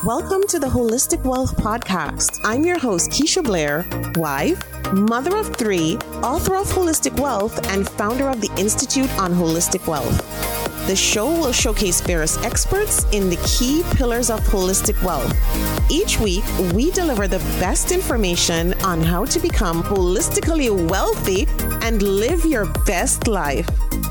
Welcome to the Holistic Wealth Podcast. I'm your host, Keisha Blair, wife, mother of 3, author of Holistic Wealth, and founder of the Institute on Holistic Wealth. The show will showcase various experts in the key pillars of holistic wealth. Each week, we deliver the best information on how to become holistically wealthy and live your best life.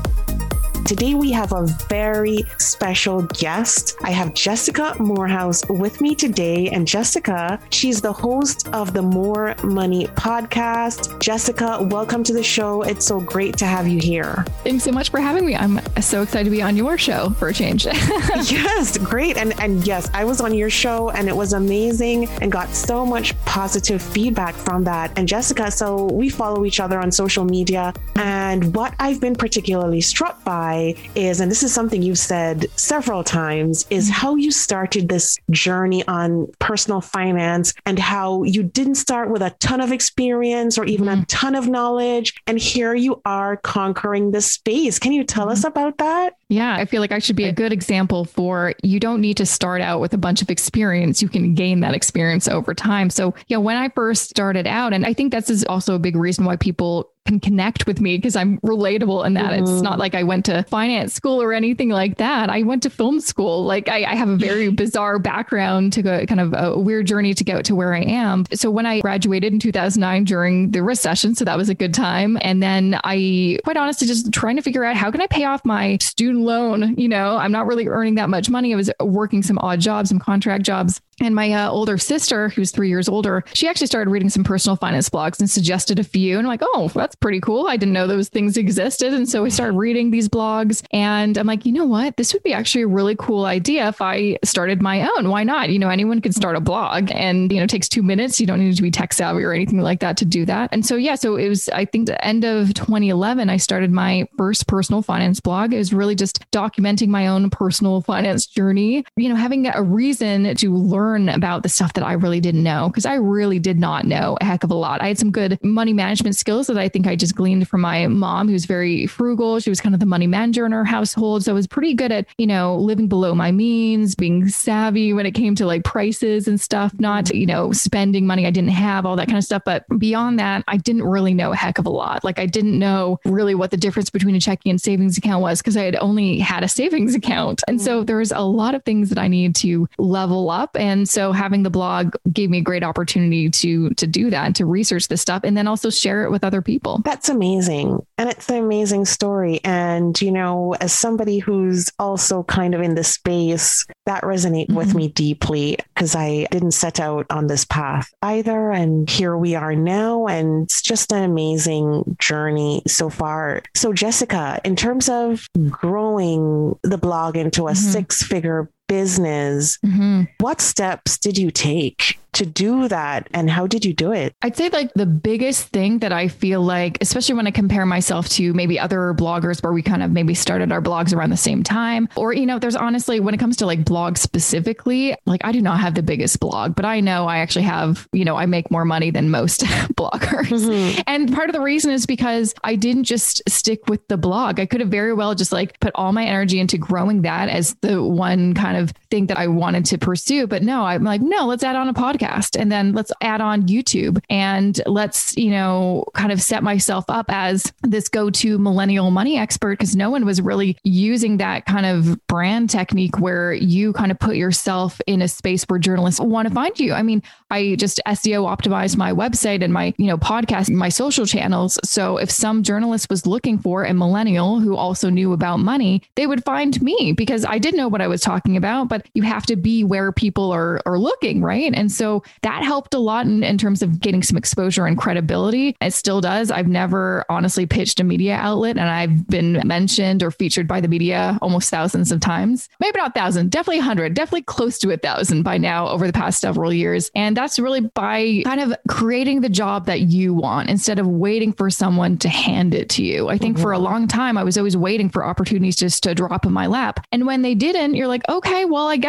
Today, we have a very special guest. I have Jessica Morehouse with me today. And Jessica, she's the host of the More Money podcast. Jessica, welcome to the show. It's so great to have you here. Thanks so much for having me. I'm so excited to be on your show for a change. Yes, great. And yes, I was on your show and it was amazing and got so much positive feedback from that. And Jessica, so we follow each other on social media. And what I've been particularly struck by is, and this is something you've said several times, is how you started this journey on personal finance and how you didn't start with a ton of experience or even a ton of knowledge. And here you are conquering the space. Can you tell us about that? Yeah, I feel like I should be a good example for you don't need to start out with a bunch of experience. You can gain that experience over time. So, when I first started out, and I think this is also a big reason why people can connect with me because I'm relatable in that. It's not like I went to finance school or anything like that. I went to film school. Like I have a very bizarre background to go, kind of a weird journey to get to where I am. So when I graduated in 2009 during the recession, so that was a good time. And then I, quite honestly, just trying to figure out how can I pay off my student loan? I'm not really earning that much money. I was working some odd jobs, some contract jobs. And my older sister, who's 3 years older, she actually started reading some personal finance blogs and suggested a few. And I'm like, oh, that's pretty cool. I didn't know those things existed. And so we started reading these blogs and I'm like, you know what? This would be actually a really cool idea if I started my own. Why not? Anyone can start a blog and, it takes 2 minutes. You don't need to be tech savvy or anything like that to do that. And so, so it was, I think the end of 2011, I started my first personal finance blog. It was really just documenting my own personal finance journey, having a reason to learn about the stuff that I really didn't know, because I really did not know a heck of a lot. I had some good money management skills that I think I just gleaned from my mom, who's very frugal. She was kind of the money manager in her household. So I was pretty good at, living below my means, being savvy when it came to like prices and stuff, not, spending money I didn't have, all that kind of stuff. But beyond that, I didn't really know a heck of a lot. Like I didn't know really what the difference between a checking and savings account was because I had only had a savings account. And so there was a lot of things that I needed to level up. And so having the blog gave me a great opportunity to do that and to research this stuff and then also share it with other people. That's amazing. And it's an amazing story. And, as somebody who's also kind of in the space, that resonates with me deeply because I didn't set out on this path either. And here we are now. And it's just an amazing journey so far. So Jessica, in terms of growing the blog into a 6-figure business, what steps did you take to do that? And how did you do it? I'd say like the biggest thing that I feel like, especially when I compare myself to maybe other bloggers where we kind of maybe started our blogs around the same time, or, there's honestly, when it comes to like blogs specifically, like I do not have the biggest blog, but I know I actually have, I make more money than most bloggers. And part of the reason is because I didn't just stick with the blog. I could have very well just like put all my energy into growing that as the one kind of thing that I wanted to pursue. But no, I'm like, no, let's add on a podcast and then let's add on YouTube and let's, kind of set myself up as this go-to millennial money expert because no one was really using that kind of brand technique where you kind of put yourself in a space where journalists want to find you. I mean, I just SEO optimized my website and my, podcast, my social channels. So if some journalist was looking for a millennial who also knew about money, they would find me because I did know what I was talking about, but you have to be where people are looking, right? And so that helped a lot in terms of getting some exposure and credibility. It still does. I've never honestly pitched a media outlet and I've been mentioned or featured by the media almost thousands of times. Maybe not 1,000, definitely 100, definitely close to 1,000 by now over the past several years. And that's really by kind of creating the job that you want instead of waiting for someone to hand it to you. I think for a long time, I was always waiting for opportunities just to drop in my lap. And when they didn't, you're like, okay, well, I guess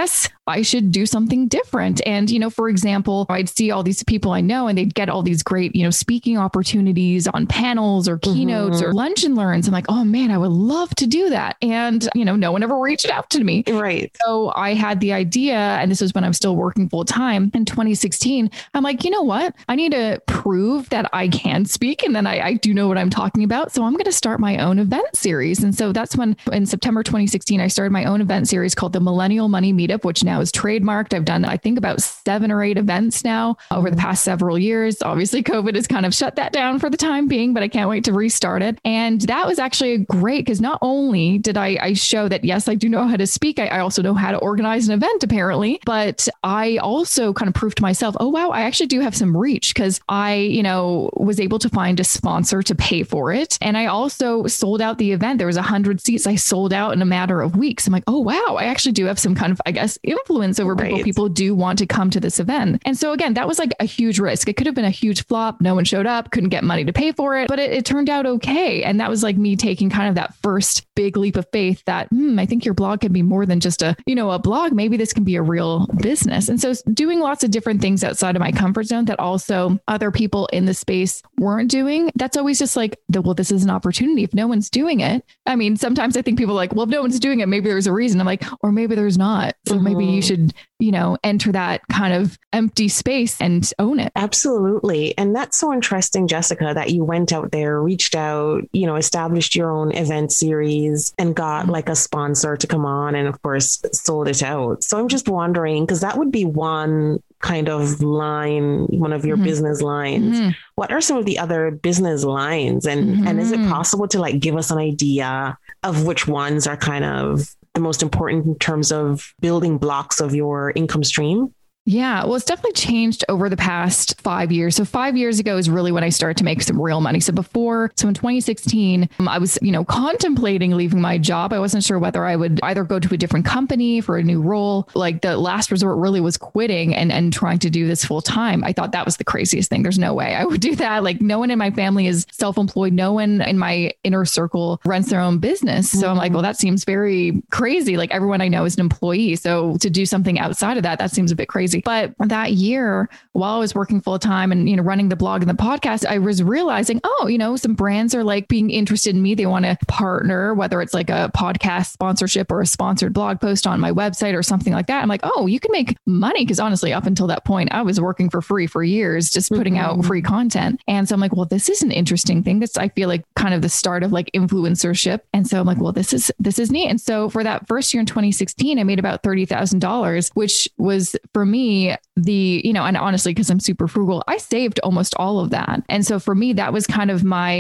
I should do something different. And, for example, I'd see all these people I know and they'd get all these great, speaking opportunities on panels or keynotes or lunch and learns. I'm like, oh man, I would love to do that. And, no one ever reached out to me. Right. So I had the idea, and this was when I was still working full time in 2016. I'm like, you know what? I need to prove that I can speak and then I do know what I'm talking about. So I'm going to start my own event series. And so that's when in September 2016, I started my own event series called the Millennial Money Meetup, which now is trademarked. I've done, I think, about 7 or 8 events now over the past several years. Obviously, COVID has kind of shut that down for the time being, but I can't wait to restart it. And that was actually great because not only did I show that, yes, I do know how to speak, I also know how to organize an event, apparently, but I also kind of proved to myself, oh, wow, I actually do have some reach because I, was able to find a sponsor to pay for it. And I also sold out the event. There was 100 seats I sold out in a matter of weeks. I'm like, oh, wow, I actually do have some kind of, I guess, influence over people. People do want to come to this event. And so again, that was like a huge risk. It could have been a huge flop. No one showed up, couldn't get money to pay for it, but it turned out okay. And that was like me taking kind of that first big leap of faith that, I think your blog can be more than just a blog. Maybe this can be a real business. And so doing lots of different things outside of my comfort zone that also other people in the space weren't doing. That's always just like, well, this is an opportunity. If no one's doing it, I mean, sometimes I think people are like, well, if no one's doing it, maybe there's a reason. I'm like, or maybe there's not. So maybe you should, enter that kind of empty space and own it. Absolutely. And that's so interesting, Jessica, that you went out there, reached out, established your own event series and got like a sponsor to come on and of course sold it out. So I'm just wondering, because that would be one kind of line, one of your business lines. What are some of the other business lines? And is it possible to like give us an idea of which ones are kind of the most important in terms of building blocks of your income stream? Yeah, well, it's definitely changed over the past 5 years. So 5 years ago is really when I started to make some real money. So in 2016, I was, contemplating leaving my job. I wasn't sure whether I would either go to a different company for a new role. Like the last resort really was quitting and trying to do this full time. I thought that was the craziest thing. There's no way I would do that. Like no one in my family is self-employed. No one in my inner circle runs their own business. So I'm like, well, that seems very crazy. Like everyone I know is an employee. So to do something outside of that seems a bit crazy. But that year, while I was working full time and, running the blog and the podcast, I was realizing, some brands are like being interested in me. They want to partner, whether it's like a podcast sponsorship or a sponsored blog post on my website or something like that. I'm like, oh, you can make money. Because honestly, up until that point, I was working for free for years, just putting out free content. And so I'm like, well, this is an interesting thing. That's, I feel like kind of the start of like influencership. And so I'm like, well, this is neat. And so for that first year in 2016, I made about $30,000, which was for me, and honestly, because I'm super frugal, I saved almost all of that. And so for me, that was kind of my,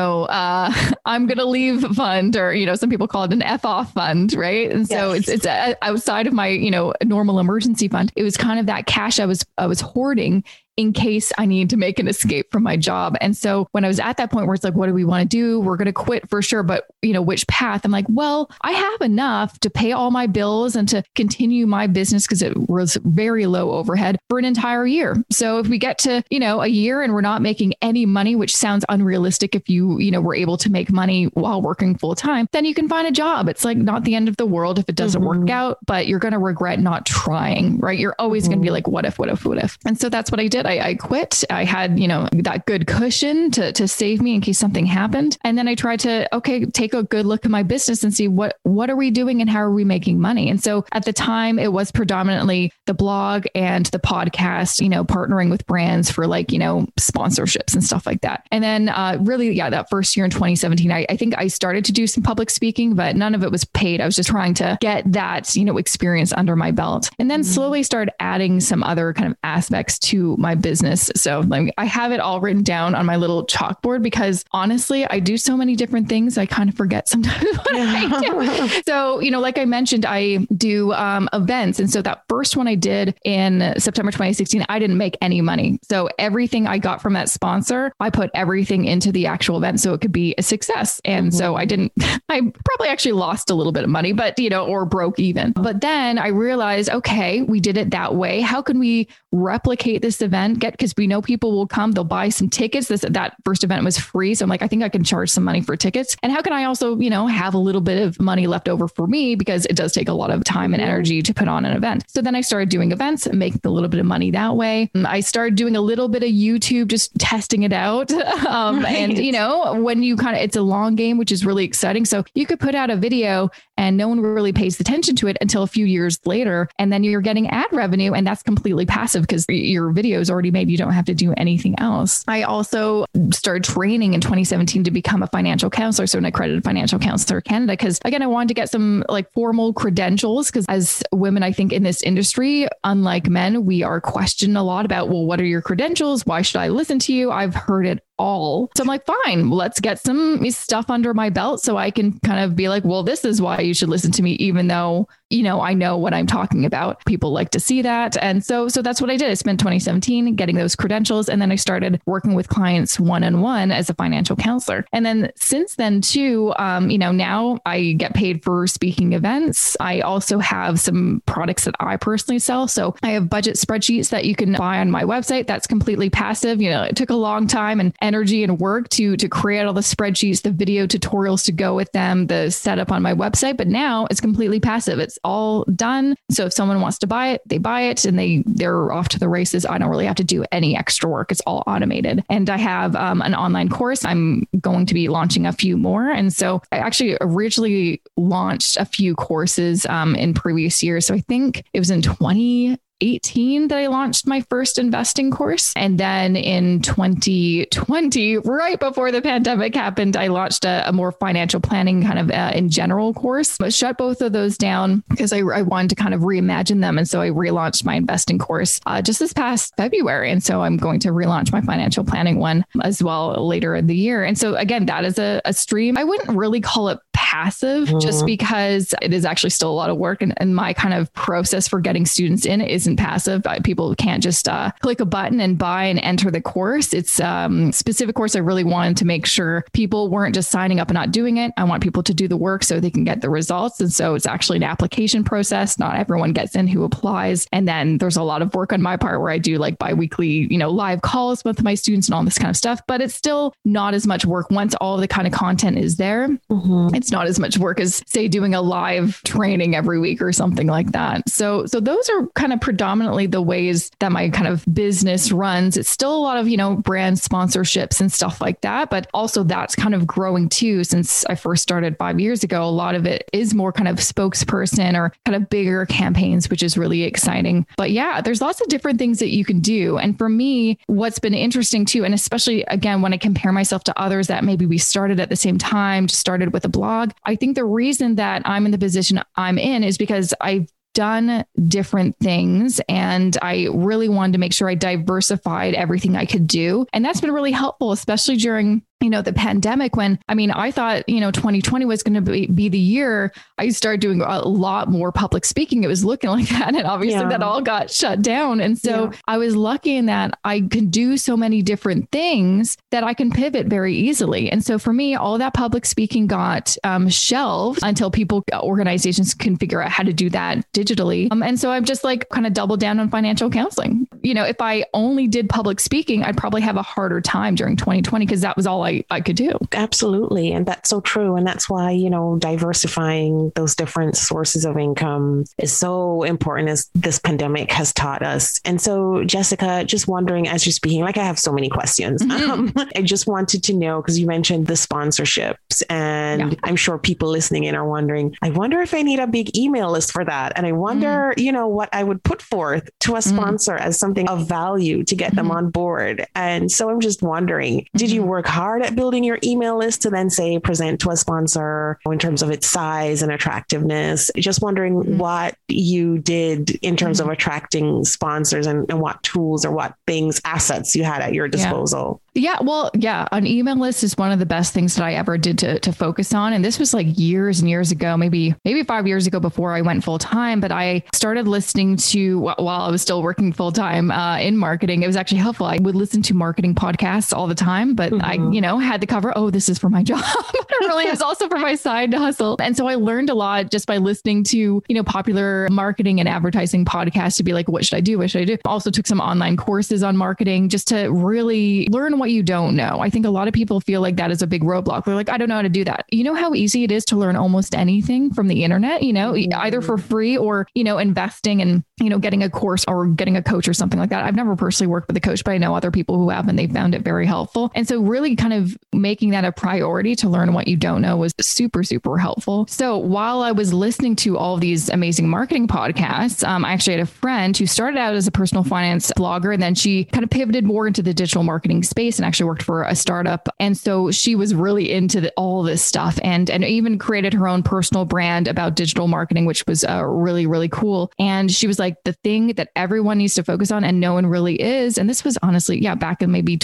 I'm going to leave fund, or, some people call it an F off fund. Right. And so it's outside of my, normal emergency fund. It was kind of that cash I was hoarding in case I need to make an escape from my job. And so when I was at that point where it's like, what do we want to do? We're going to quit for sure. But which path? I'm like, well, I have enough to pay all my bills and to continue my business because it was very low overhead for an entire year. So if we get to, a year and we're not making any money, which sounds unrealistic if you were able to make money while working full time, then you can find a job. It's like not the end of the world if it doesn't work out, but you're going to regret not trying, right? You're always going to be like, what if? And so that's what I did. I quit. I had, that good cushion to save me in case something happened. And then I tried to, take a good look at my business and see what are we doing and how are we making money? And so at the time it was predominantly the blog and the podcast, partnering with brands for like, sponsorships and stuff like that. And then that first year in 2017, I think I started to do some public speaking, but none of it was paid. I was just trying to get that, experience under my belt and then slowly started adding some other kind of aspects to my business. So I have it all written down on my little chalkboard because honestly, I do so many different things. I kind of forget sometimes what I do. So, like I mentioned, I do events. And so that first one I did in September 2016, I didn't make any money. So everything I got from that sponsor, I put everything into the actual event so it could be a success. And so I probably actually lost a little bit of money, but, or broke even. But then I realized, okay, we did it that way. How can we replicate this event event, because we know people will come, they'll buy some tickets. That first event was free. So I'm like, I think I can charge some money for tickets. And how can I also, have a little bit of money left over for me, because it does take a lot of time and energy to put on an event. So then I started doing events and making a little bit of money that way. I started doing a little bit of YouTube, just testing it out. And when you it's a long game, which is really exciting. So you could put out a video and no one really pays attention to it until a few years later. And then you're getting ad revenue, and that's completely passive because your video is already made. You don't have to do anything else. I also started training in 2017 to become a financial counselor. So an accredited financial counselor Canada, because again, I wanted to get some formal credentials, because as women, I think in this industry, unlike men, we are questioned a lot about, well, what are your credentials? Why should I listen to you? I've heard it all. So I'm like, fine, let's get some stuff under my belt so I can kind of be like, well, this is why you should listen to me, even though, I know what I'm talking about. People like to see that. And so that's what I did. I spent 2017 getting those credentials. And then I started working with clients one-on-one as a financial counselor. And then since then too, now I get paid for speaking events. I also have some products that I personally sell. So I have budget spreadsheets that you can buy on my website. That's completely passive. It took a long time and energy and work to create all the spreadsheets, the video tutorials to go with them, the setup on my website. But now it's completely passive. It's all done. So if someone wants to buy it, they buy it and they're off to the races. I don't really have to do any extra work. It's all automated. And I have an online course. I'm going to be launching a few more. And so I actually originally launched a few courses in previous years. So I think it was in 2018 that I launched my first investing course. And then in 2020, right before the pandemic happened, I launched a more financial planning kind of in general course, but shut both of those down because I wanted to kind of reimagine them. And so I relaunched my investing course just this past February. And so I'm going to relaunch my financial planning one as well later in the year. And so again, that is a stream. I wouldn't really call it passive just because it is actually still a lot of work. And my kind of process for getting students in isn't passive. People can't just click a button and buy and enter the course. It's specific course. I really wanted to make sure people weren't just signing up and not doing it. I want people to do the work so they can get the results. And so it's actually an application process. Not everyone gets in who applies. And then there's a lot of work on my part where I do biweekly, live calls with my students and all this kind of stuff, but it's still not as much work once all the kind of content is there. It's not as much work as say doing a live training every week or something like that. So those are kind of predominantly the ways that my kind of business runs. It's still a lot of, brand sponsorships and stuff like that, but also that's kind of growing too. Since I first started 5 years ago, a lot of it is more kind of spokesperson or kind of bigger campaigns, which is really exciting. But yeah, there's lots of different things that you can do. And for me, what's been interesting too, and especially again, when I compare myself to others that maybe we started at the same time, just started with a blog, I think the reason that I'm in the position I'm in is because I've done different things and I really wanted to make sure I diversified everything I could do. And that's been really helpful, especially during the pandemic when, I thought, 2020 was going to be the year I started doing a lot more public speaking. It was looking like that. And obviously that all got shut down. And so I was lucky in that I can do so many different things that I can pivot very easily. And so for me, all that public speaking got shelved until organizations can figure out how to do that digitally. And so I've just kind of doubled down on financial counseling. If I only did public speaking, I'd probably have a harder time during 2020 because that was all I could do. Absolutely. And that's so true. And that's why, diversifying those different sources of income is so important as this pandemic has taught us. And so, Jessica, just wondering as you're speaking, I have so many questions. I just wanted to know, because you mentioned the sponsorships and I'm sure people listening in are wondering, I wonder if I need a big email list for that. And I wonder, what I would put forth to a sponsor as something of value to get them on board. And so I'm just wondering, did you work hard at building your email list to then say present to a sponsor in terms of its size and attractiveness? Just wondering what you did in terms of attracting sponsors and what tools or what assets you had at your disposal. An email list is one of the best things that I ever did to focus on. And this was years and years ago, maybe 5 years ago before I went full time, but I started listening to while I was still working full time. time in marketing, it was actually helpful. I would listen to marketing podcasts all the time, but I, had to cover, this is for my job. It really is also for my side hustle. And so I learned a lot just by listening to, popular marketing and advertising podcasts to be like, what should I do? What should I do? Also took some online courses on marketing just to really learn what you don't know. I think a lot of people feel like that is a big roadblock. They're like, I don't know how to do that. You know how easy it is to learn almost anything from the internet, either for free or, investing and, getting a course or getting a coach or something like that. I've never personally worked with a coach, but I know other people who have, and they found it very helpful. And so really kind of making that a priority to learn what you don't know was super, super helpful. So while I was listening to all of these amazing marketing podcasts, I actually had a friend who started out as a personal finance blogger, and then she kind of pivoted more into the digital marketing space and actually worked for a startup. And so she was really into all this stuff and even created her own personal brand about digital marketing, which was really, really cool. And she was like, the thing that everyone needs to focus on and no one really is. And this was honestly, back in maybe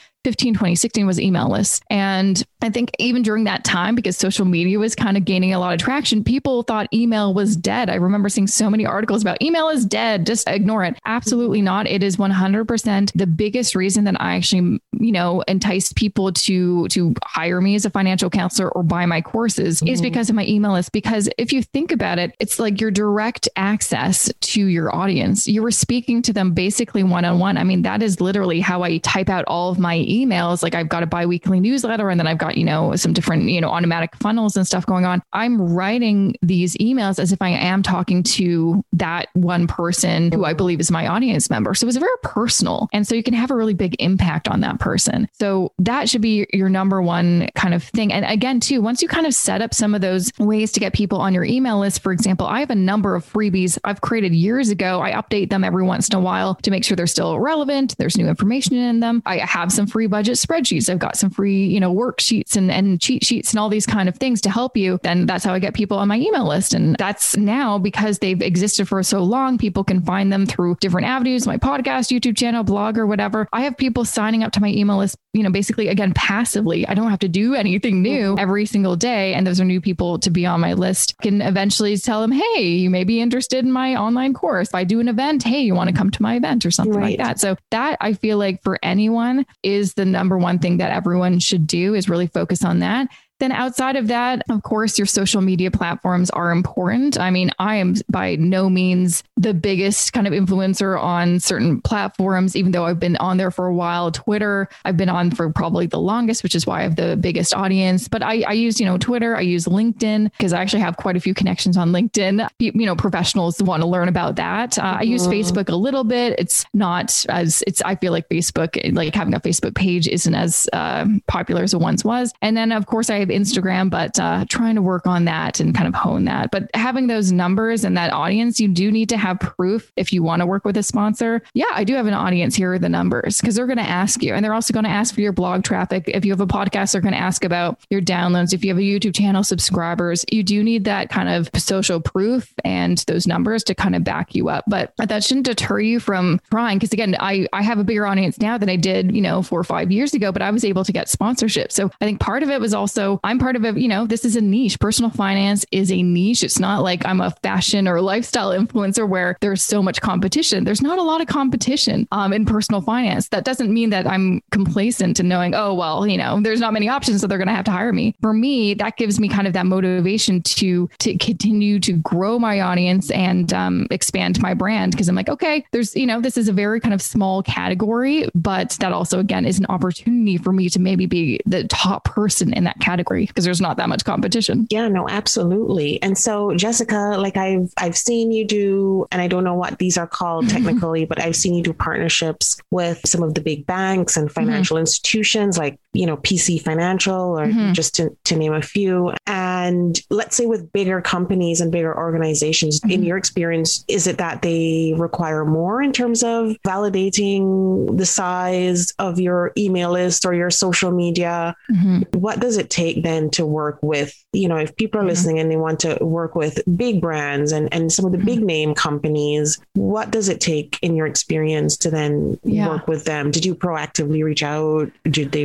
2016 was email lists. And I think even during that time, because social media was kind of gaining a lot of traction, people thought email was dead. I remember seeing so many articles about email is dead, just ignore it. Absolutely not. It is 100% the biggest reason that I actually, enticed people to hire me as a financial counselor or buy my courses is because of my email list. Because if you think about it, it's like your direct access to your audience. You were speaking to them basically one-on-one. I mean, that is literally how I type out all of my emails. Like I've got a biweekly newsletter, and then I've got, some different, automatic funnels and stuff going on. I'm writing these emails as if I am talking to that one person who I believe is my audience member. So it's very personal. And so you can have a really big impact on that person. So that should be your number one kind of thing. And again, too, once you kind of set up some of those ways to get people on your email list, for example, I have a number of freebies I've created years ago. I update them every once in a while to make sure they're still relevant. There's new information in them. I have some free budget spreadsheets. I've got some free, worksheets and cheat sheets and all these kind of things to help you. Then that's how I get people on my email list. And that's now because they've existed for so long, people can find them through different avenues, my podcast, YouTube channel, blog, or whatever. I have people signing up to my email list, basically, again, passively. I don't have to do anything new every single day. And those are new people to be on my list. I can eventually tell them, hey, you may be interested in my online course. If I do an event, hey, you want to come to my event or something like that. So that I feel like for anyone is the number one thing that everyone should do is really focus on that. Then outside of that, of course, your social media platforms are important. I mean, I am by no means the biggest kind of influencer on certain platforms, even though I've been on there for a while. Twitter, I've been on for probably the longest, which is why I have the biggest audience. But I use, Twitter, I use LinkedIn because I actually have quite a few connections on LinkedIn. Professionals want to learn about that. I use Facebook a little bit. It's not as I feel like Facebook, like having a Facebook page isn't as popular as it once was. And then, of course, I have Instagram, but trying to work on that and kind of hone that. But having those numbers and that audience, you do need to have proof if you want to work with a sponsor. Yeah, I do have an audience. Here are the numbers, because they're going to ask you, and they're also going to ask for your blog traffic. If you have a podcast, they're going to ask about your downloads. If you have a YouTube channel, subscribers, you do need that kind of social proof and those numbers to kind of back you up. But that shouldn't deter you from trying. Because again, I have a bigger audience now than I did, 4 or 5 years ago, but I was able to get sponsorship. So I think part of it was also, I'm part of it, this is a niche. Personal finance is a niche. It's not like I'm a fashion or lifestyle influencer where there's so much competition. There's not a lot of competition in personal finance. That doesn't mean that I'm complacent and knowing, there's not many options, so they're going to have to hire me. For me, that gives me kind of that motivation to continue to grow my audience and expand my brand. Because I'm like, okay, there's, this is a very kind of small category, but that also, again, is an opportunity for me to maybe be the top person in that category because there's not that much competition. Yeah, no, absolutely. And so, Jessica, like I've seen you do, and I don't know what these are called technically, but I've seen you do partnerships with some of the big banks and financial institutions like, PC Financial, or just to name a few. And let's say with bigger companies and bigger organizations, in your experience, is it that they require more in terms of validating the size of your email list or your social media? What does it take then to work with, if people are listening and they want to work with big brands and some of the big name companies, what does it take in your experience to then work with them? Did you proactively reach out? Did they reach out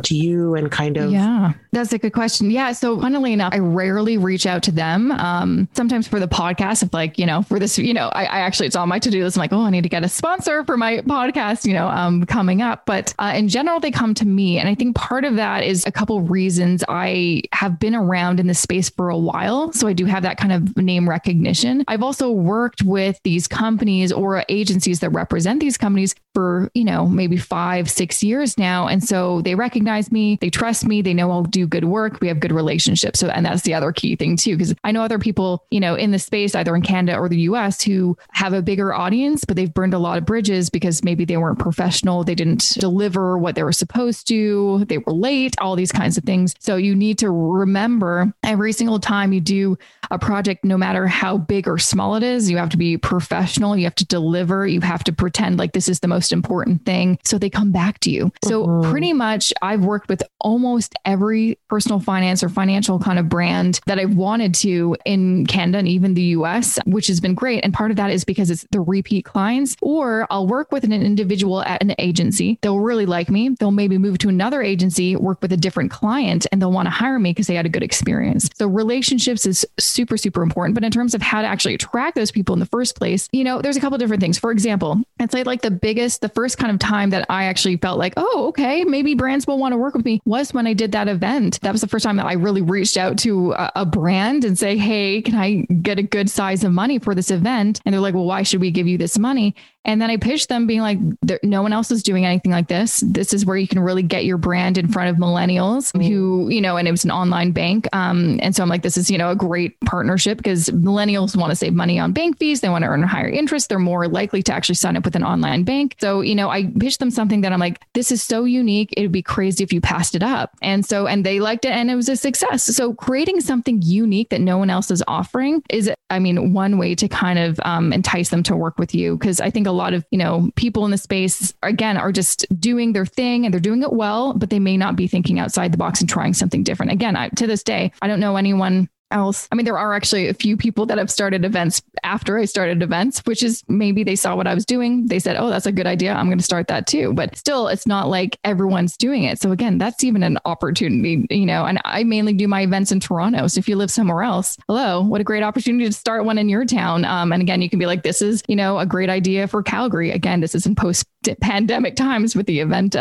out to you and kind of? Yeah, that's a good question. Yeah. So funnily enough, I rarely reach out to them. Sometimes for the podcast, if like, for this, I actually, it's on my to-do list. I'm like, oh, I need to get a sponsor for my podcast, coming up. But in general, they come to me. And I think part of that is a couple reasons. I have been around in this space for a while. So I do have that kind of name recognition. I've also worked with these companies or agencies that represent these companies for, maybe 5-6 years now. And so they recognize me, they trust me, they know I'll do good work. We have good relationships. So, and that's the other key thing too, because I know other people, in the space, either in Canada or the US, who have a bigger audience, but they've burned a lot of bridges because maybe they weren't professional. They didn't deliver what they were supposed to. They were late, all these kinds of things. So you need to remember every single time you do a project, no matter how big or small it is, you have to be professional. You have to deliver. You have to pretend like this is the most important thing. So they come back to you. So pretty much I've worked with almost every personal finance or financial kind of brand that I've wanted to in Canada and even the US, which has been great. And part of that is because it's the repeat clients, or I'll work with an individual at an agency. They'll really like me. They'll maybe move to another agency, work with a different client, and they'll want to hire me because they had a good experience. So relationships is super, super important. But in terms of how to actually attract those people in the first place, there's a couple different things. For example, I'd say like the first kind of time that I actually felt like, oh, okay, maybe brands will want to work with me was when I did that event. That was the first time that I really reached out to a brand and say, hey, can I get a good size of money for this event? And they're like, well, why should we give you this money? And then I pitched them being like, no one else is doing anything like this. This is where you can really get your brand in front of millennials who, and it was an online bank. And so I'm like, this is, a great partnership because millennials want to save money on bank fees. They want to earn higher interest. They're more likely to actually sign up with an online bank. So, I pitched them something that I'm like, this is so unique. It would be crazy if you passed it up. And they liked it and it was a success. So creating something unique that no one else is offering is, one way to kind of entice them to work with you. Because I think a lot of, people in the space, again, are just doing their thing and they're doing it well, but they may not be thinking outside the box and trying something different. Again, to this day, I don't know anyone else. There are actually a few people that have started events after I started events, which is maybe they saw what I was doing. They said, oh, that's a good idea. I'm going to start that too. But still, it's not like everyone's doing it. So again, that's even an opportunity, and I mainly do my events in Toronto. So if you live somewhere else, hello, what a great opportunity to start one in your town. And again, you can be like, this is, a great idea for Calgary. Again, this is in post-pandemic times with the event,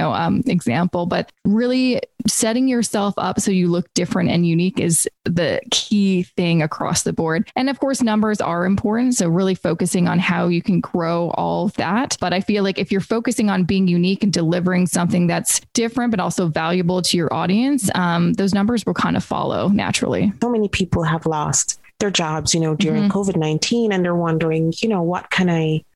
example, but really setting yourself up so you look different and unique is the key thing across the board. And of course, numbers are important. So really focusing on how you can grow all of that. But I feel like if you're focusing on being unique and delivering something that's different, but also valuable to your audience, those numbers will kind of follow naturally. So many people have lost their jobs, during COVID-19, and they're wondering, what can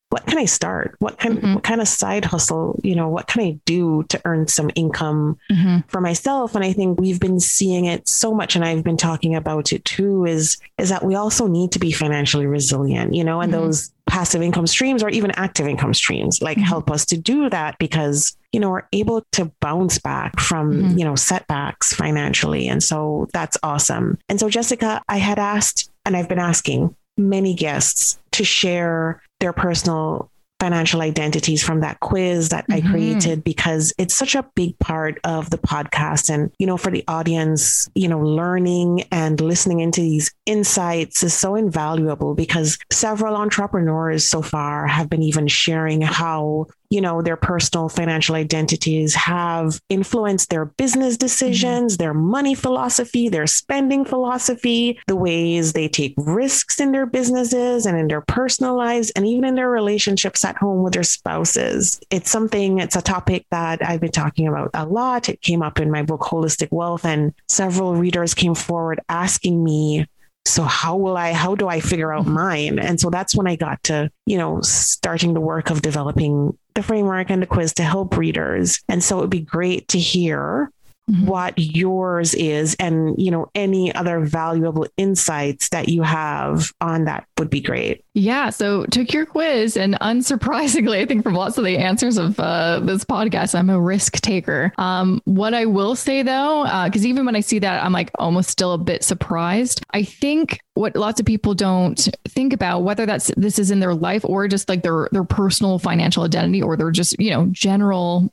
I start? What kind of side hustle, what can I do to earn some income for myself? And I think we've been seeing it so much, and I've been talking about it too, is that we also need to be financially resilient, and those passive income streams or even active income streams help us to do that because, we're able to bounce back from, setbacks financially. And so that's awesome. And so, Jessica, I had asked, and I've been asking many guests to share their personal financial identities from that quiz that I created, because it's such a big part of the podcast. And, for the audience, learning and listening into these insights is so invaluable because several entrepreneurs so far have been even sharing how, their personal financial identities have influenced their business decisions, their money philosophy, their spending philosophy, the ways they take risks in their businesses and in their personal lives, and even in their relationships at home with their spouses. It's a topic that I've been talking about a lot. It came up in my book, Holistic Wealth, and several readers came forward asking me, so how do I figure out mine? And so that's when I got to, starting the work of developing the framework and the quiz to help readers. And so it would be great to hear what yours is, and, any other valuable insights that you have on that would be great. Yeah. So took your quiz, and unsurprisingly, I think from lots of the answers of this podcast, I'm a risk taker. What I will say though, because even when I see that, I'm like almost still a bit surprised. I think what lots of people don't think about, whether this is in their life or just like their personal financial identity, or they're just, general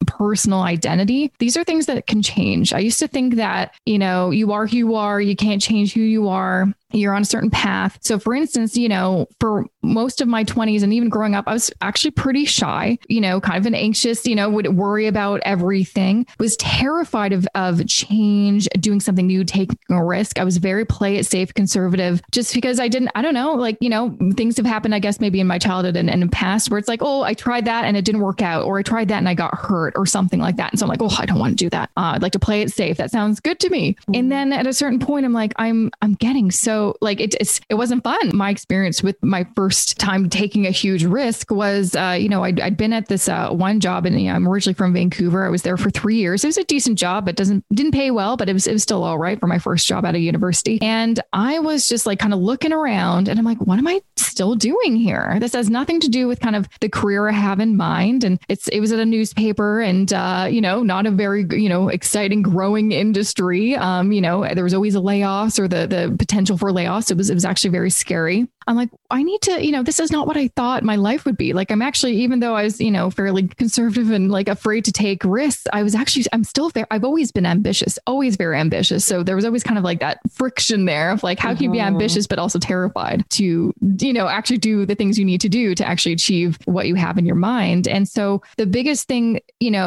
personal identity, these are things that can change. I used to think that, you are who you are, you can't change who you are. You're on a certain path. So for instance, for most of my 20s and even growing up, I was actually pretty shy, kind of an anxious, would worry about everything, was terrified of change, doing something new, taking a risk. I was very play it safe, conservative, just because I don't know, things have happened, I guess, maybe in my childhood and in past where it's like, oh, I tried that and it didn't work out, or I tried that and I got hurt or something like that. And so I'm like, oh, I don't want to do that. I'd like to play it safe. That sounds good to me. And then at a certain point, I'm like, I'm getting so it wasn't fun. My experience with my first time taking a huge risk was, I'd been at this one job, and I'm originally from Vancouver. I was there for 3 years. It was a decent job, but didn't pay well, but it was still all right for my first job out of university. And I was just like kind of looking around, and I'm like, what am I still doing here? This has nothing to do with kind of the career I have in mind. And it was at a newspaper, and not a very exciting growing industry. There was always layoffs or the potential for layoffs. It was actually very scary. I'm like, I need to, this is not what I thought my life would be. Like, I'm actually, even though I was, fairly conservative and like afraid to take risks, I'm still there. I've always been ambitious, always very ambitious. So there was always kind of like that friction there of like, how can you be ambitious, but also terrified to, actually do the things you need to do to actually achieve what you have in your mind. And so the biggest thing,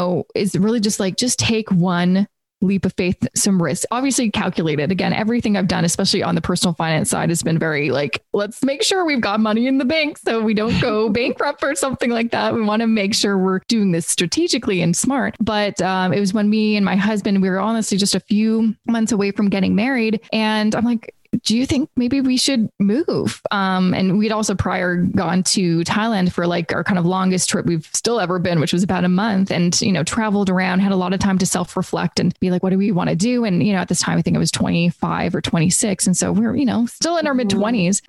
is really just take one leap of faith, some risk, obviously calculated. Again, everything I've done, especially on the personal finance side, has been very like, let's make sure we've got money in the bank so we don't go bankrupt or something like that. We want to make sure we're doing this strategically and smart. But it was when me and my husband, we were honestly just a few months away from getting married. And I'm like, do you think maybe we should move? And we'd also prior gone to Thailand for like our kind of longest trip we've still ever been, which was about a month, and, traveled around, had a lot of time to self-reflect and be like, what do we want to do? And, at this time, I think I was 25 or 26. And so we're, still in our mid 20s.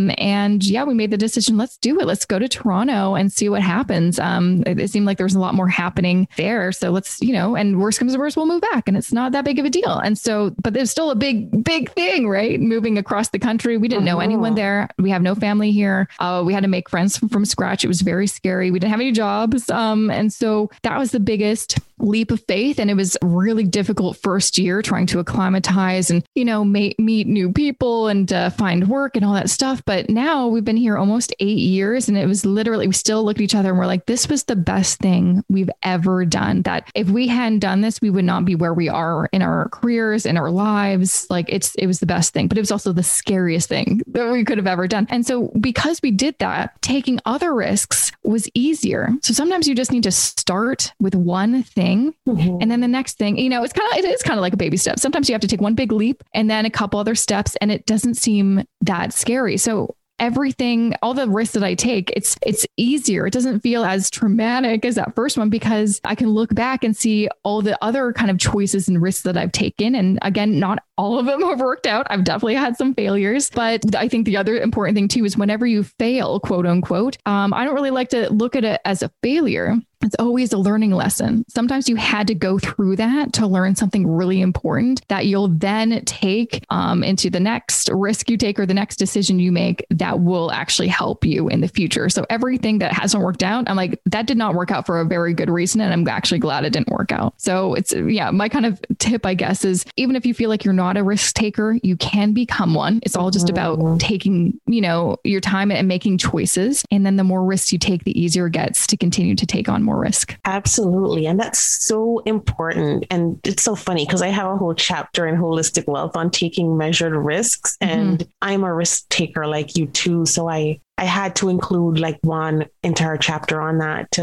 And yeah, we made the decision, let's do it. Let's go to Toronto and see what happens. It seemed like there was a lot more happening there. So let's, and worst comes to worst, we'll move back, and it's not that big of a deal. And so, but there's still a big thing, right? Moving across the country. We didn't know anyone there. We have no family here. We had to make friends from scratch. It was very scary. We didn't have any jobs. And so that was the biggest leap of faith. And it was really difficult first year trying to acclimatize and, meet new people and find work and all that stuff. But now we've been here almost 8 years, and it was literally, we still look at each other and we're like, this was the best thing we've ever done. That if we hadn't done this, we would not be where we are in our careers, in our lives. Like it was the best thing, but it was also the scariest thing that we could have ever done. And so because we did that, taking other risks was easier. So sometimes you just need to start with one thing. And then the next thing, it is kind of like a baby step. Sometimes you have to take one big leap and then a couple other steps, and it doesn't seem that scary. So everything, all the risks that I take, it's easier. It doesn't feel as traumatic as that first one, because I can look back and see all the other kind of choices and risks that I've taken. And again, not all of them have worked out. I've definitely had some failures, but I think the other important thing too is whenever you fail, quote unquote, I don't really like to look at it as a failure. It's always a learning lesson. Sometimes you had to go through that to learn something really important that you'll then take into the next risk you take or the next decision you make that will actually help you in the future. So everything that hasn't worked out, I'm like, that did not work out for a very good reason. And I'm actually glad it didn't work out. So it's, my kind of tip, I guess, is even if you feel like you're not a risk taker, you can become one. It's all just about taking, your time and making choices. And then the more risks you take, the easier it gets to continue to take on more risk. Absolutely. And that's so important. And it's so funny because I have a whole chapter in Holistic Wealth on taking measured risks. And I'm a risk taker like you too. So I had to include like one entire chapter on that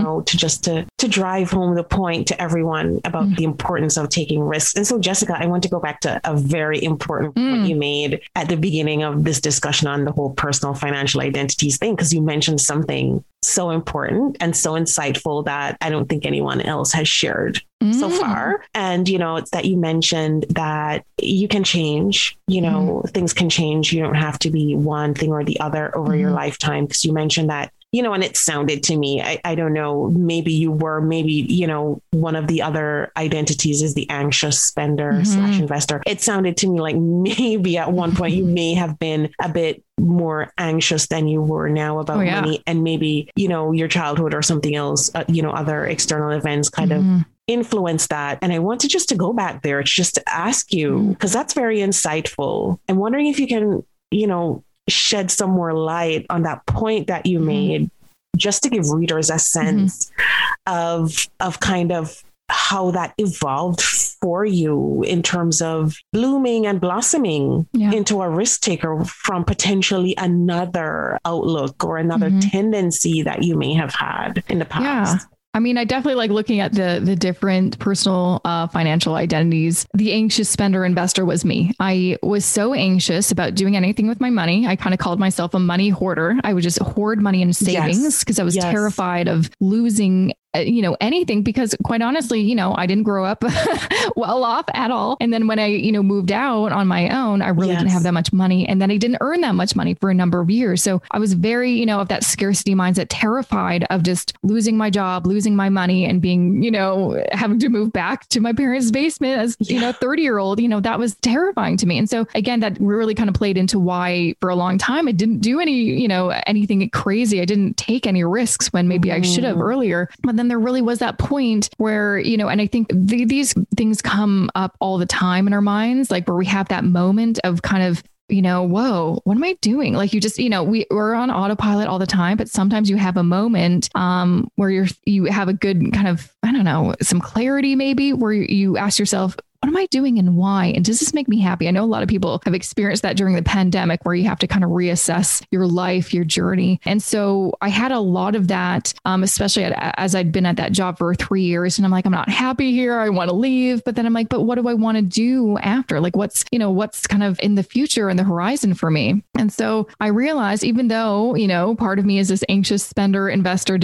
to to drive home the point to everyone about the importance of taking risks. And so, Jessica, I want to go back to a very important point you made at the beginning of this discussion on the whole personal financial identities thing, because you mentioned something so important and so insightful that I don't think anyone else has shared so far. And, it's that you mentioned that you can change, things can change. You don't have to be one thing or the other over your lifetime. Because you mentioned that and it sounded to me, I don't know, maybe you were, maybe, one of the other identities is the anxious spender / investor. It sounded to me like maybe at one point you may have been a bit more anxious than you were now about money, and maybe, your childhood or something else, other external events kind of influence that. And I wanted just to go back there, just to ask you, because that's very insightful. I'm wondering if you can, shed some more light on that point that you made, just to give readers a sense of kind of how that evolved for you in terms of blooming and blossoming into a risk taker from potentially another outlook or another tendency that you may have had in the past. Yeah. I mean, I definitely like looking at the different personal financial identities. The anxious spender investor was me. I was so anxious about doing anything with my money. I kind of called myself a money hoarder. I would just hoard money in savings because I was terrified of losing anything, because quite honestly, I didn't grow up well off at all. And then when I, moved out on my own, I really didn't have that much money. And then I didn't earn that much money for a number of years. So I was very, of that scarcity mindset, terrified of just losing my job, losing my money, and being, having to move back to my parents' basement as, 30-year-old, that was terrifying to me. And so again, that really kind of played into why for a long time I didn't do any, anything crazy. I didn't take any risks when maybe I should have earlier. But then there really was that point where, and I think these things come up all the time in our minds, like where we have that moment of kind of, whoa, what am I doing? Like you just, we're on autopilot all the time, but sometimes you have a moment where you have a good kind of, I don't know, some clarity maybe, where you ask yourself, what am I doing and why? And does this make me happy? I know a lot of people have experienced that during the pandemic, where you have to kind of reassess your life, your journey. And so I had a lot of that, especially as I'd been at that job for 3 years. And I'm like, I'm not happy here. I want to leave. But then I'm like, but what do I want to do after? Like, what's kind of in the future and the horizon for me? And so I realized, even though, part of me is this anxious spender investor,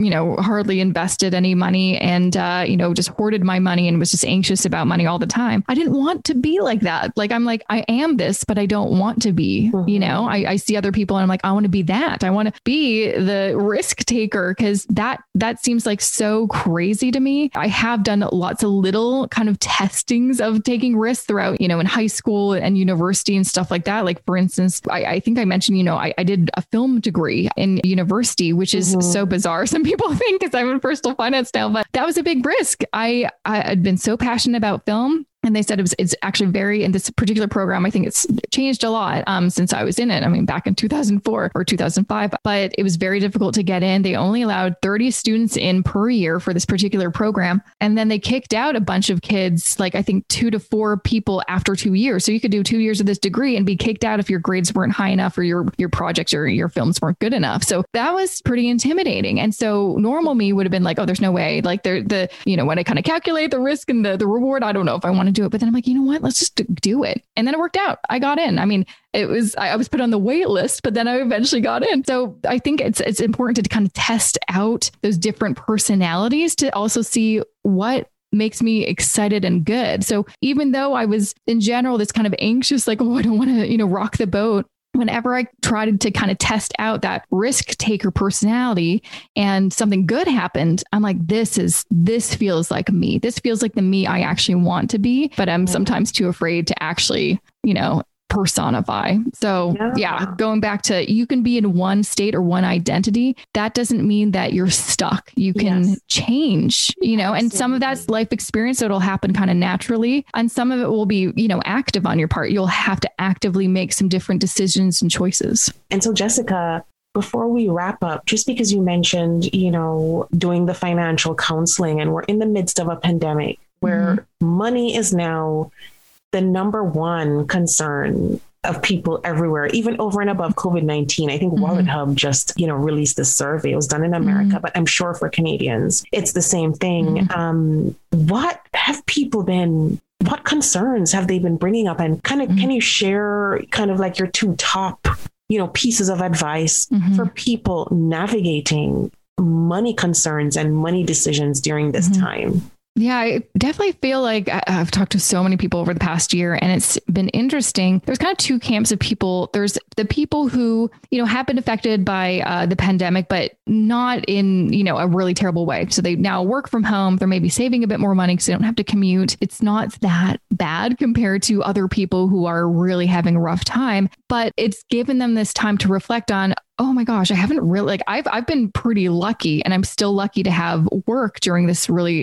hardly invested any money and, just hoarded my money and was just anxious about money all the time. I didn't want to be like that. Like, I'm like, I am this, but I don't want to be, I see other people and I'm like, I want to be that. I want to be the risk taker, because that seems like so crazy to me. I have done lots of little kind of testings of taking risks throughout, in high school and university and stuff like that. Like, for instance, I think I mentioned, I did a film degree in university, which is so bizarre. Some people think, because I'm in personal finance now, but that was a big risk. I had been so passionate about film. And they said it's actually in this particular program, I think it's changed a lot since I was in it. I mean, back in 2004 or 2005, but it was very difficult to get in. They only allowed 30 students in per year for this particular program. And then they kicked out a bunch of kids, like I think 2 to 4 people after 2 years. So you could do 2 years of this degree and be kicked out if your grades weren't high enough or your projects or your films weren't good enough. So that was pretty intimidating. And so normal me would have been like, oh, there's no way. Like when I kind of calculate the risk and the reward, I don't know if I want to do it. But then I'm like, you know what? Let's just do it. And then it worked out. I got in. I mean, I was put on the wait list, but then I eventually got in. So I think it's important to kind of test out those different personalities to also see what makes me excited and good. So even though I was in general this kind of anxious, like, oh, I don't want to, rock the boat, whenever I tried to kind of test out that risk taker personality and something good happened, I'm like, this feels like me. This feels like the me I actually want to be, but I'm sometimes too afraid to actually, personify. So going back to, you can be in one state or one identity. That doesn't mean that you're stuck. You can change, and some of that's life experience. So it'll happen kind of naturally. And some of it will be, active on your part. You'll have to actively make some different decisions and choices. And so, Jessica, before we wrap up, just because you mentioned, doing the financial counseling, and we're in the midst of a pandemic where money is now the number one concern of people everywhere, even over and above COVID-19. I think Wallet Hub just, released this survey. It was done in America, but I'm sure for Canadians, it's the same thing. What concerns have they been bringing up? And kind of, can you share kind of like your 2 top, pieces of advice for people navigating money concerns and money decisions during this time? Yeah, I definitely feel like I've talked to so many people over the past year, and it's been interesting. There's kind of two camps of people. There's the people who, have been affected by the pandemic, but not in, a really terrible way. So they now work from home. They're maybe saving a bit more money because they don't have to commute. It's not that bad compared to other people who are really having a rough time, but it's given them this time to reflect on, oh my gosh, I haven't really, I've been pretty lucky, and I'm still lucky to have work during this really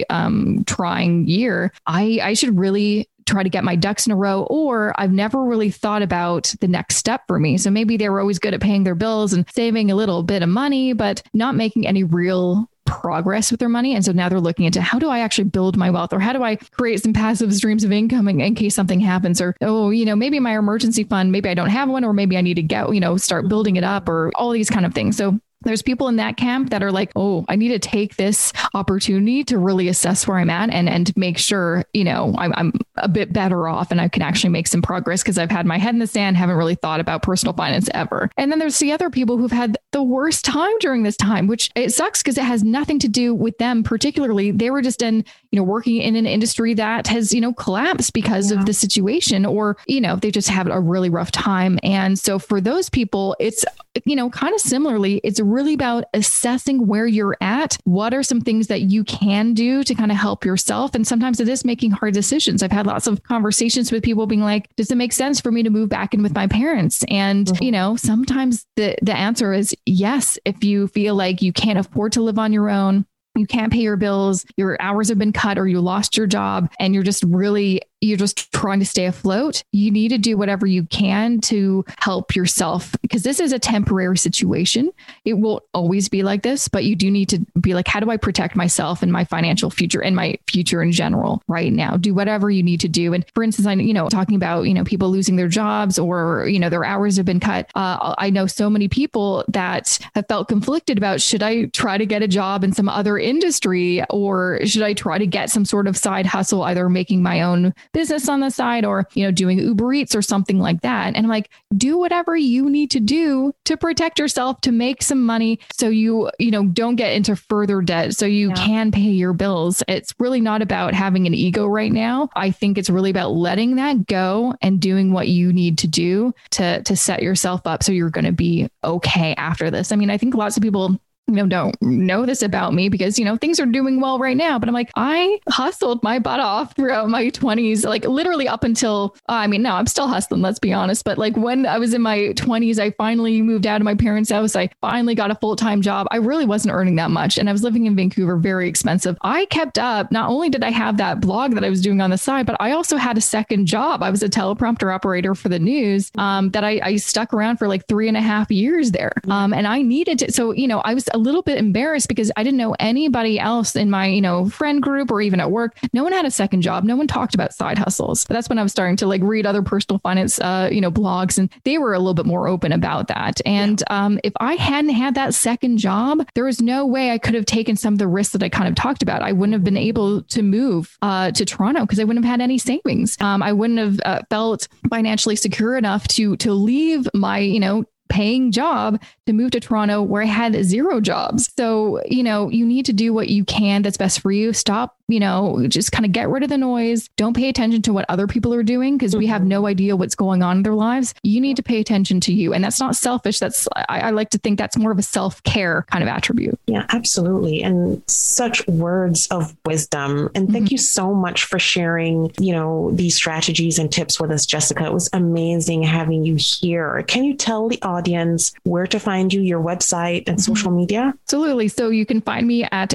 trying year. I should really try to get my ducks in a row, or I've never really thought about the next step for me. So maybe they were always good at paying their bills and saving a little bit of money, but not making any real progress with their money. And so now they're looking into, how do I actually build my wealth, or how do I create some passive streams of income in case something happens, or, maybe my emergency fund, maybe I don't have one, or maybe I need to get, start building it up, or all these kind of things. So there's people in that camp that are like, oh, I need to take this opportunity to really assess where I'm at and make sure, I'm a bit better off and I can actually make some progress because I've had my head in the sand, haven't really thought about personal finance ever. And then there's the other people who've had the worst time during this time, which it sucks because it has nothing to do with them particularly. They were just working in an industry that has, collapsed because of the situation, or, they just have a really rough time. And so for those people, it's, kind of similarly, it's really about assessing where you're at. What are some things that you can do to kind of help yourself? And sometimes it is making hard decisions. I've had lots of conversations with people being like, does it make sense for me to move back in with my parents? And, sometimes the answer is yes. If you feel like you can't afford to live on your own, you can't pay your bills, your hours have been cut, or you lost your job, and you're just trying to stay afloat, you need to do whatever you can to help yourself, because this is a temporary situation. It won't always be like this, but you do need to be like, how do I protect myself and my financial future and my future in general right now? Do whatever you need to do. And for instance, talking about, people losing their jobs, or, their hours have been cut. I know so many people that have felt conflicted about, should I try to get a job in some other industry, or should I try to get some sort of side hustle, either making my own business on the side, or, doing Uber Eats or something like that. And I'm like, do whatever you need to do to protect yourself, to make some money so you don't get into further debt, so you can pay your bills. It's really not about having an ego right now. I think it's really about letting that go and doing what you need to do to set yourself up so you're going to be okay after this. I mean, I think lots of people don't know this about me because, things are doing well right now. But I'm like, I hustled my butt off throughout my 20s, like literally up until, no, I'm still hustling, let's be honest. But like when I was in my 20s, I finally moved out of my parents' house. I finally got a full-time job. I really wasn't earning that much. And I was living in Vancouver, very expensive. I kept up. Not only did I have that blog that I was doing on the side, but I also had a second job. I was a teleprompter operator for the news that I stuck around for like 3.5 years there. And I needed to. So, I was a little bit embarrassed because I didn't know anybody else in my, friend group or even at work. No one had a second job. No one talked about side hustles. But that's when I was starting to like read other personal finance, blogs, and they were a little bit more open about that. And if I hadn't had that second job, there was no way I could have taken some of the risks that I kind of talked about. I wouldn't have been able to move to Toronto because I wouldn't have had any savings. I wouldn't have felt financially secure enough to leave my, paying job to move to Toronto where I had 0 jobs. So, you need to do what you can that's best for you. Stop, just kind of get rid of the noise. Don't pay attention to what other people are doing because we have no idea what's going on in their lives. You need to pay attention to you. And that's not selfish. I like to think that's more of a self-care kind of attribute. Yeah, absolutely. And such words of wisdom. And thank you so much for sharing, these strategies and tips with us, Jessica. It was amazing having you here. Can you tell the audience where to find you, your website and social media? Absolutely. So you can find me at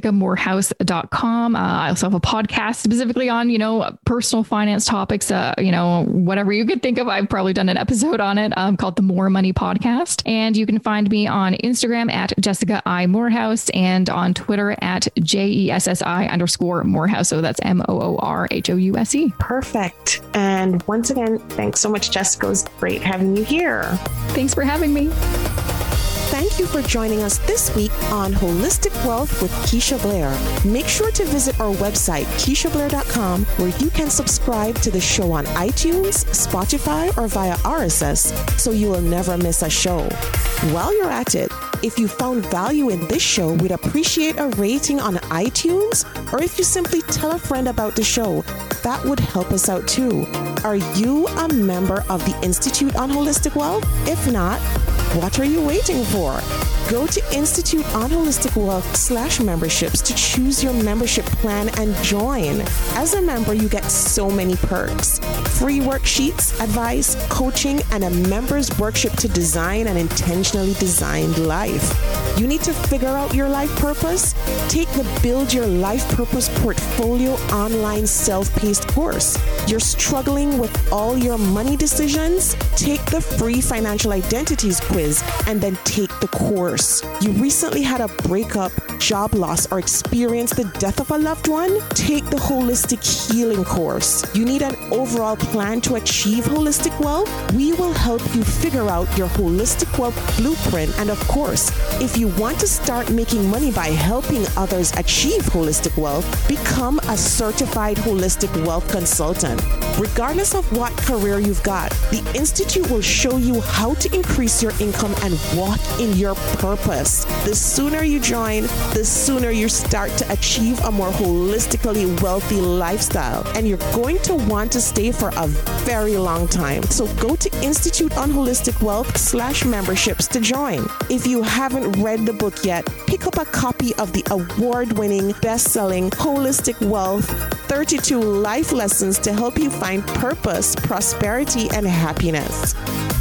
jessicamoorhouse.com. I also have a podcast specifically on, personal finance topics, whatever you could think of. I've probably done an episode on it called the More Money Podcast. And you can find me on Instagram at Jessica I Moorhouse and on Twitter at JESSI_Moorhouse. So that's MOORHOUSE. Perfect. And once again, thanks so much, Jessica. It was great having you here. Thanks for having me. Thank you for joining us this week on Holistic Wealth with Keisha Blair. Make sure to visit our website, KeishaBlair.com, where you can subscribe to the show on iTunes, Spotify, or via RSS, so you will never miss a show. While you're at it, If you found value in this show, we'd appreciate a rating on iTunes, or if you simply tell a friend about the show, that would help us out too. Are you a member of the Institute on Holistic Wealth? If not, what are you waiting for? Go to instituteonholisticwealth.com/memberships to choose your membership plan and join. As a member, you get so many perks. Free worksheets, advice, coaching, and a member's workshop to design an intentionally designed life. You need to figure out your life purpose? Take the Build Your Life Purpose Portfolio online self-paced course. You're struggling with all your money decisions? Take the free Financial Identities quiz and then take the course. You recently had a breakup, job loss, or experienced the death of a loved one? Take the Holistic Healing course. You need an overall plan to achieve holistic wealth? We will help you figure out your holistic wealth blueprint. And of course, if you want to start making money by helping others achieve holistic wealth, become a certified holistic wealth consultant. Regardless of what career you've got, the Institute will show you how to increase your income and walk in your purpose. The sooner you join, the sooner you start to achieve a more holistically wealthy lifestyle. And you're going to want to stay for a very long time. So go to instituteonholisticwealth.com/memberships to join. If you haven't read the book yet, pick up a copy of the award-winning, best-selling Holistic Wealth 32 Life Lessons to help you find purpose, prosperity, and happiness.